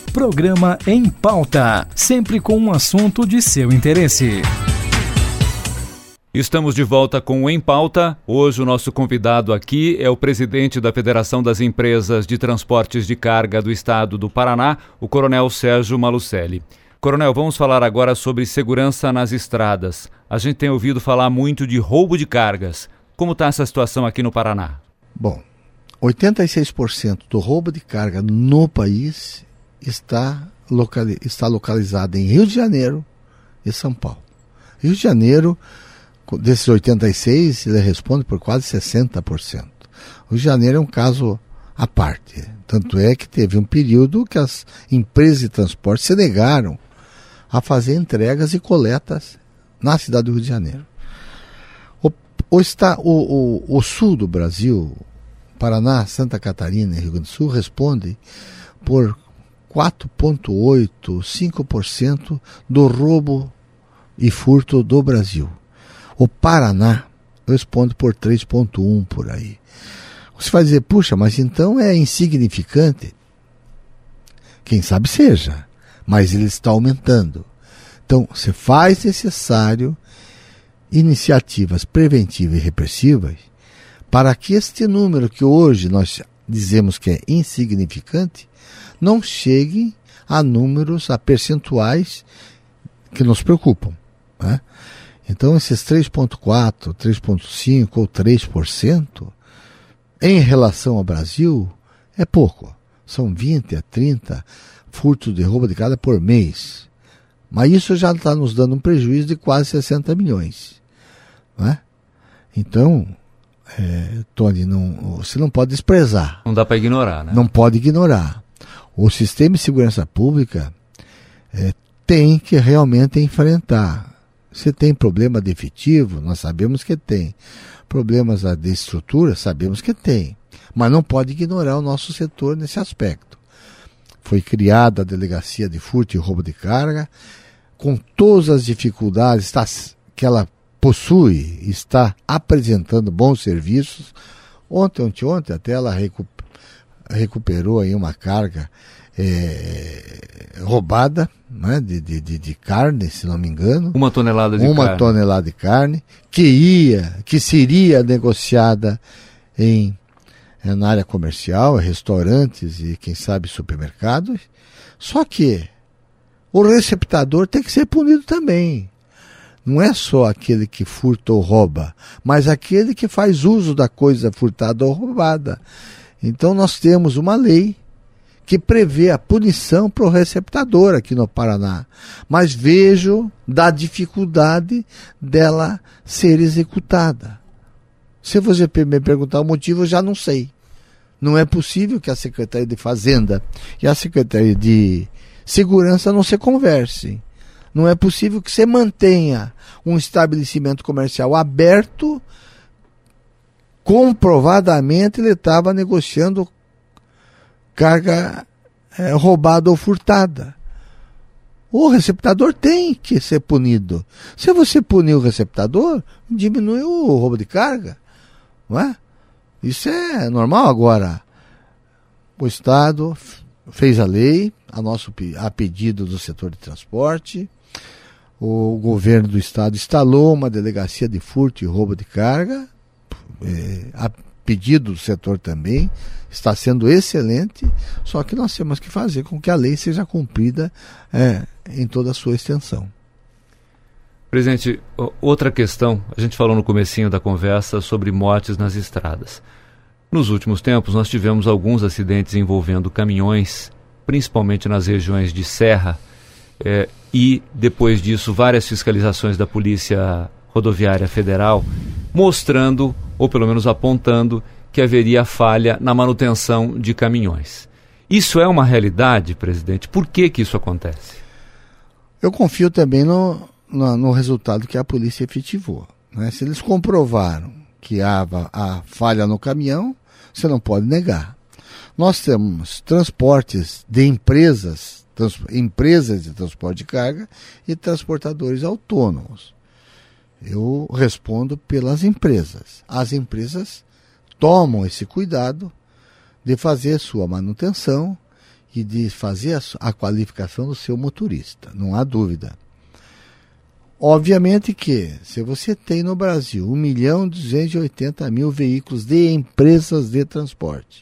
Programa Em Pauta, sempre com um assunto de seu interesse. Estamos de volta com o Em Pauta. Hoje o nosso convidado aqui é o presidente da Federação das Empresas de Transportes de Carga do Estado do Paraná, o Coronel Sérgio Malucelli. Coronel, vamos falar agora sobre segurança nas estradas. A gente tem ouvido falar muito de roubo de cargas. Como está essa situação aqui no Paraná? Bom, 86% do roubo de carga no país está localizado em Rio de Janeiro e São Paulo. Rio de Janeiro, desses 86%, ele responde por quase 60%. O Rio de Janeiro é um caso à parte. Tanto é que teve um período que as empresas de transporte se negaram a fazer entregas e coletas na cidade do Rio de Janeiro. O sul do Brasil, Paraná, Santa Catarina e Rio Grande do Sul, responde por 4,8%, 5% do roubo e furto do Brasil. O Paraná responde por 3,1% por aí. Você vai dizer, puxa, mas então é insignificante? Quem sabe seja, mas ele está aumentando. Então, se faz necessário iniciativas preventivas e repressivas para que este número que hoje nós dizemos que é insignificante não chegue a números, a percentuais que nos preocupam, né? Então, esses 3,4%, 3,5% ou 3%, em relação ao Brasil, é pouco. São 20 a 30 furtos de roubo de carga por mês. Mas isso já está nos dando um prejuízo de quase 60 milhões. Né? Então, Tony, você não pode desprezar. Não dá para ignorar, né? Não pode ignorar. O sistema de segurança pública tem que realmente enfrentar. Se tem problema de efetivo, nós sabemos que tem. Problemas de estrutura, sabemos que tem. Mas não pode ignorar o nosso setor nesse aspecto. Foi criada a Delegacia de Furto e Roubo de Carga, com todas as dificuldades que ela possui, está apresentando bons serviços. Ontem até ela recuperou aí uma carga roubada, né, de carne, se não me engano. 1 tonelada de carne. 1 tonelada de carne, que seria negociada na área comercial, restaurantes e, quem sabe, supermercados. Só que o receptador tem que ser punido também. Não é só aquele que furta ou rouba, mas aquele que faz uso da coisa furtada ou roubada. Então nós temos uma lei que prevê a punição para o receptador aqui no Paraná. Mas vejo da dificuldade dela ser executada. Se você me perguntar o motivo, eu já não sei. Não é possível que a Secretaria de Fazenda e a Secretaria de Segurança não se conversem. Não é possível que você mantenha um estabelecimento comercial aberto. Comprovadamente ele estava negociando carga roubada ou furtada. O receptador tem que ser punido. Se você punir o receptador, diminui o roubo de carga. Não é? Isso é normal. Agora, o Estado fez a lei, a pedido do setor de transporte. O governo do Estado instalou uma delegacia de furto e roubo de carga, a pedido do setor também, está sendo excelente, só que nós temos que fazer com que a lei seja cumprida em toda a sua extensão. Presidente, outra questão, a gente falou no comecinho da conversa sobre mortes nas estradas. Nos últimos tempos nós tivemos alguns acidentes envolvendo caminhões, principalmente nas regiões de serra, e depois disso várias fiscalizações da Polícia Rodoviária Federal mostrando, ou pelo menos apontando, que haveria falha na manutenção de caminhões. Isso é uma realidade, presidente? Por que isso acontece? Eu confio também no resultado que a polícia efetivou, né? Se eles comprovaram que há a falha no caminhão, você não pode negar. Nós temos transportes de empresas de transporte de carga e transportadores autônomos. Eu respondo pelas empresas. As empresas tomam esse cuidado de fazer sua manutenção e de fazer a qualificação do seu motorista, não há dúvida. Obviamente que, se você tem no Brasil 1.280.000 veículos de empresas de transporte,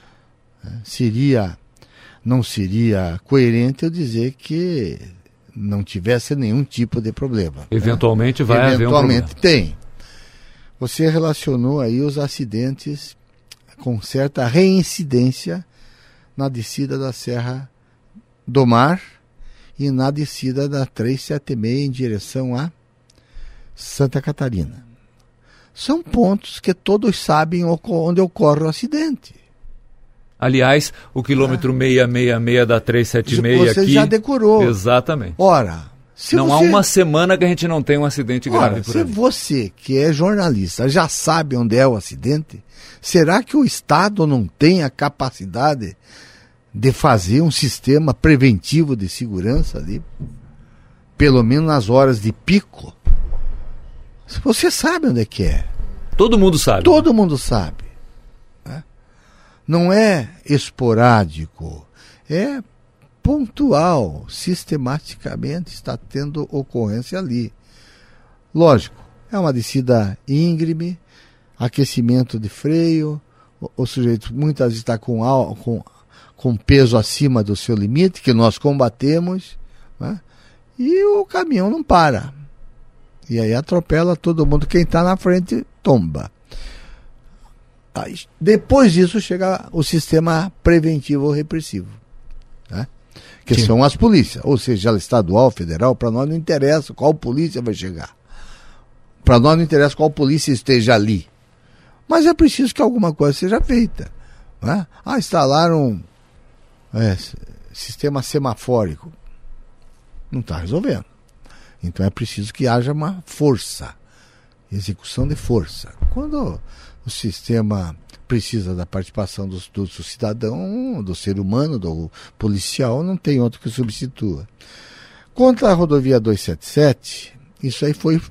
não seria coerente eu dizer que não tivesse nenhum tipo de problema. Eventualmente vai haver um problema. Eventualmente tem. Você relacionou aí os acidentes com certa reincidência na descida da Serra do Mar e na descida da 376 em direção a Santa Catarina. São pontos que todos sabem onde ocorre o acidente. Aliás, o quilômetro 666 da 376 você aqui... Você já decorou. Exatamente. Ora, há uma semana que a gente não tem um acidente grave por ali. Se você, que é jornalista, já sabe onde é o acidente, será que o Estado não tem a capacidade de fazer um sistema preventivo de segurança ali? Pelo menos nas horas de pico? Você sabe onde é que é. Todo mundo sabe. Todo mundo sabe. Não é esporádico, é pontual, sistematicamente está tendo ocorrência ali. Lógico, é uma descida íngreme, aquecimento de freio, o sujeito muitas vezes está com peso acima do seu limite, que nós combatemos, né? E o caminhão não para. E aí atropela todo mundo, quem está na frente tomba. Aí, depois disso chega o sistema preventivo ou repressivo, né? Que Sim. São as polícias, ou seja, ela estadual, federal, para nós não interessa qual polícia vai chegar. Para nós não interessa qual polícia esteja ali. Mas é preciso que alguma coisa seja feita, né? Instalaram sistema semafórico. Não está resolvendo. Então é preciso que haja uma força, execução de força. Quando o sistema precisa da participação do cidadão, do ser humano, do policial, não tem outro que substitua. Quanto à rodovia 277, isso aí foi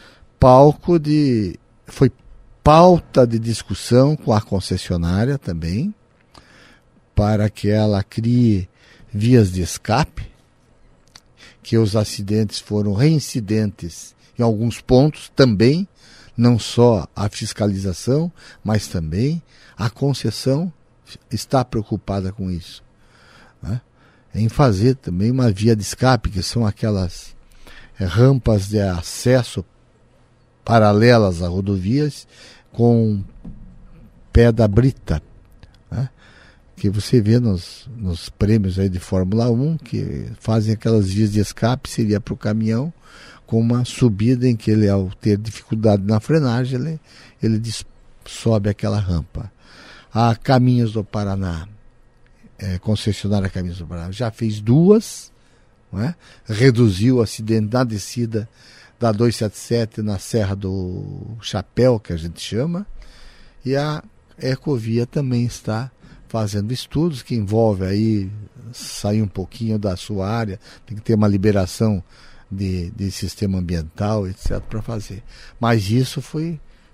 pauta de discussão com a concessionária também, para que ela crie vias de escape, que os acidentes foram reincidentes em alguns pontos também, não só a fiscalização, mas também a concessão está preocupada com isso, né? Em fazer também uma via de escape, que são aquelas rampas de acesso paralelas a rodovias com pedra brita, né? Que você vê nos prêmios aí de Fórmula 1, que fazem aquelas vias de escape, seria para o caminhão, com uma subida em que ele, ao ter dificuldade na frenagem, ele sobe aquela rampa. A Caminhos do Paraná, concessionária Caminhos do Paraná, já fez 2, né? Reduziu o acidente na descida da 277 na Serra do Chapéu, que a gente chama, e a Ecovia também está fazendo estudos que envolvem aí sair um pouquinho da sua área, tem que ter uma liberação de sistema ambiental, etc., para fazer. Mas isso foi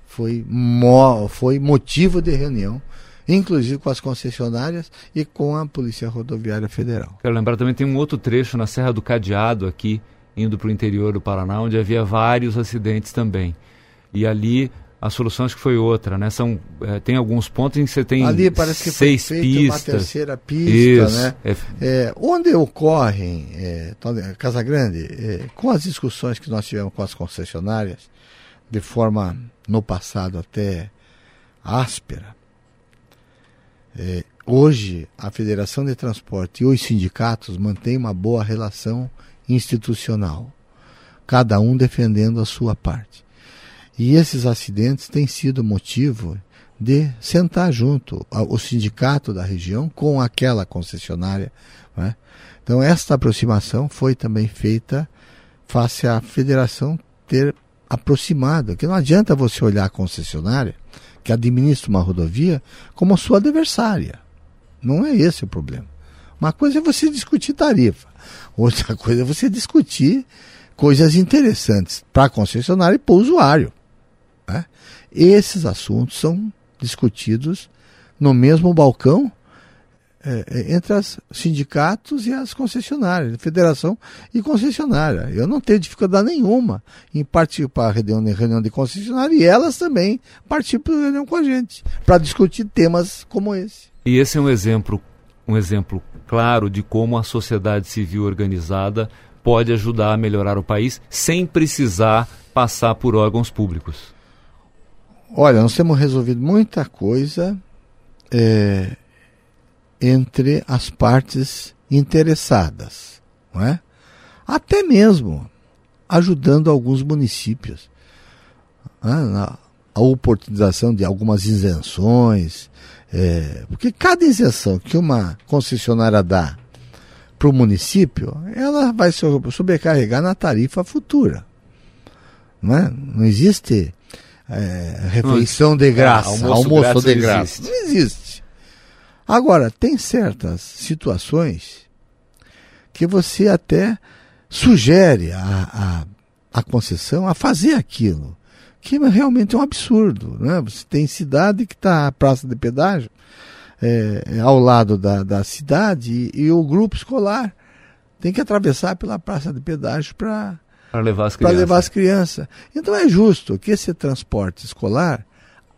motivo de reunião, inclusive com as concessionárias e com a Polícia Rodoviária Federal. Quero lembrar também, tem um outro trecho na Serra do Cadeado, aqui, indo para o interior do Paraná, onde havia vários acidentes também. E ali a solução acho que foi outra, né? Tem alguns pontos em que você tem ali parece que 6 foi pistas. Uma terceira pista, isso, né? Onde ocorrem, Casagrande, com as discussões que nós tivemos com as concessionárias, de forma, no passado, até áspera, hoje a Federação de Transporte e os sindicatos mantêm uma boa relação institucional, cada um defendendo a sua parte. E esses acidentes têm sido motivo de sentar junto o sindicato da região com aquela concessionária, né? Então esta aproximação foi também feita face à federação ter aproximado, que não adianta você olhar a concessionária que administra uma rodovia como sua adversária. Não é esse o problema. Uma coisa é você discutir tarifa, outra coisa é você discutir coisas interessantes para a concessionária e para o usuário, né? Esses assuntos são discutidos no mesmo balcão, entre os sindicatos e as concessionárias, federação e concessionária. Eu não tenho dificuldade nenhuma em participar da reunião de concessionária e elas também participam da reunião com a gente, para discutir temas como esse. E esse é um exemplo claro de como a sociedade civil organizada pode ajudar a melhorar o país sem precisar passar por órgãos públicos. Olha, nós temos resolvido muita coisa entre as partes interessadas, não é? Até mesmo ajudando alguns municípios, a oportunização de algumas isenções, porque cada isenção que uma concessionária dá para o município, ela vai sobrecarregar na tarifa futura, não é? Não existe refeição de graça, almoço de graça, não existe. Agora, tem certas situações que você até sugere a concessão a fazer aquilo, que realmente é um absurdo, né? Você tem cidade que está a praça de pedágio ao lado da cidade e o grupo escolar tem que atravessar pela praça de pedágio para levar as crianças. Então é justo que esse transporte escolar,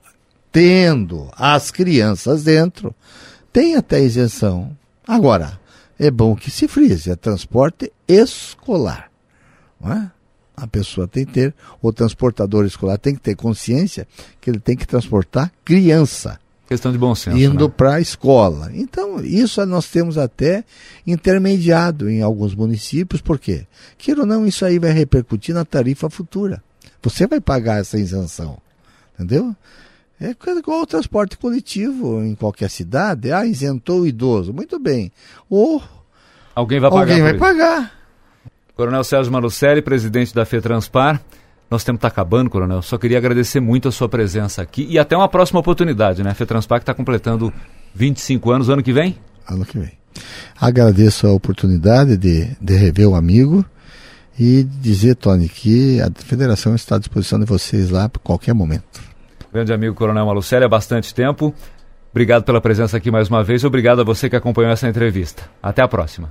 tendo as crianças dentro, tem até isenção. Agora, é bom que se frise, é transporte escolar, não é? A pessoa tem que ter, o transportador escolar tem que ter consciência que ele tem que transportar criança. Questão de bom senso. Indo para a escola. Então, isso nós temos até intermediado em alguns municípios, por quê? Queira ou não, isso aí vai repercutir na tarifa futura. Você vai pagar essa isenção, entendeu? É igual o transporte coletivo em qualquer cidade. Isentou o idoso. Muito bem. Ou alguém vai pagar. Coronel Sérgio Malucelli, presidente da FETRANSPAR. Nosso tempo está acabando, coronel. Só queria agradecer muito a sua presença aqui e até uma próxima oportunidade, né? A FETRANSPAR que está completando 25 anos, ano que vem? Ano que vem. Agradeço a oportunidade de rever o amigo e dizer, Tony, que a federação está à disposição de vocês lá por qualquer momento. Grande amigo Coronel Malucelli, há bastante tempo. Obrigado pela presença aqui mais uma vez. Obrigado a você que acompanhou essa entrevista. Até a próxima.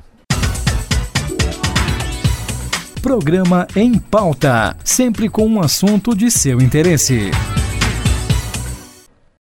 Programa Em Pauta, sempre com um assunto de seu interesse.